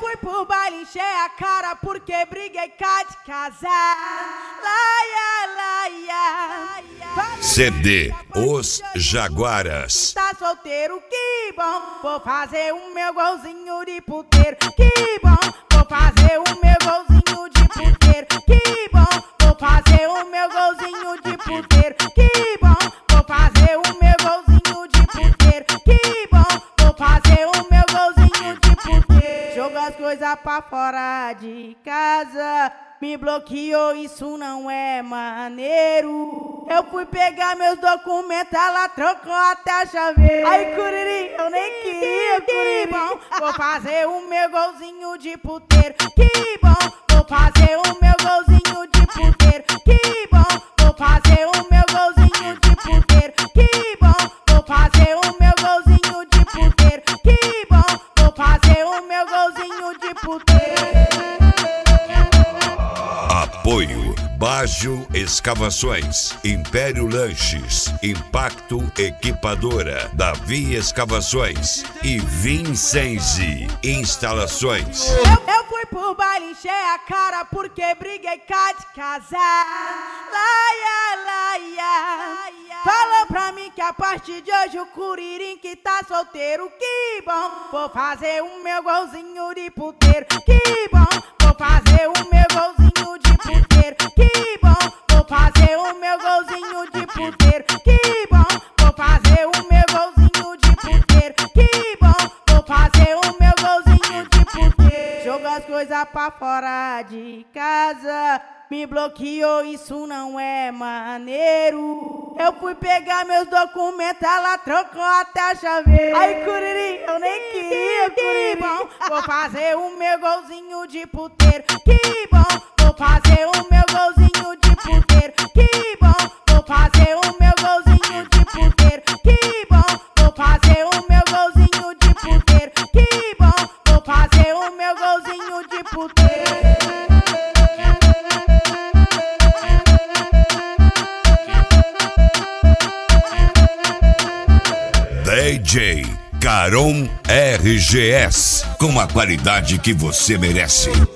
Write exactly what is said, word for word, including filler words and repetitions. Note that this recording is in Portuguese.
fui pro baile, encher a cara porque briguei cá de casar. Laia, laia. C D Os Jaguaras. Tá solteiro, que bom. Vou fazer o meu golzinho de puteiro. Que bom. Vou fazer o meu golzinho de puteiro. Que bom. Vou fazer o meu golzinho de puteiro. Que bom. Vou fazer o meu golzinho de puteiro. Que bom. Vou fazer o meu golzinho de puteiro. Joga as coisas pra fora de casa. Me bloqueou, isso não é maneiro. Eu fui pegar meus documentos, ela trocou até a chaveira. Ai, Curirim, eu nem queria, que bom. Vou fazer o meu golzinho de puteiro. Que bom. Vou fazer o meu golzinho de puteiro. Que bom. Vou fazer o meu golzinho de puteiro. Que bom. Vou fazer o meu golzinho de puteiro. Que bom. Vou fazer o meu golzinho de puteiro. Apoio Baggio Escavações, Império Lanches, Impacto Equipadora, Davi Escavações e Vincenzi Instalações. Eu, eu fui pro baile, encher a cara porque briguei cá de casar. Laia, laia. Falou pra mim que a partir de hoje o Curirim que tá solteiro. Que bom. Vou fazer o meu golzinho de puteiro. Que bom. Vou fazer o meu golzinho de puteiro. Que bom. Vou fazer o meu golzinho de puteiro. Que bom. Vou fazer o meu golzinho de puteiro. Que bom. Vou fazer o meu golzinho de puteiro. Joga as coisas pra fora de casa. Me bloqueou, isso não é maneiro. Eu fui pegar meus documentos, ela trocou até a chaveira. Ai, Curirim, eu nem queria, que bom. Vou fazer o meu golzinho de puteiro. Que bom. Vou fazer o meu golzinho de puteiro. Que bom. Vou fazer o meu golzinho de puteiro. Que bom. Vou fazer o meu golzinho de puteiro. Que bom. Vou fazer o meu golzinho de puteiro. D J Caron R G S, com a qualidade que você merece.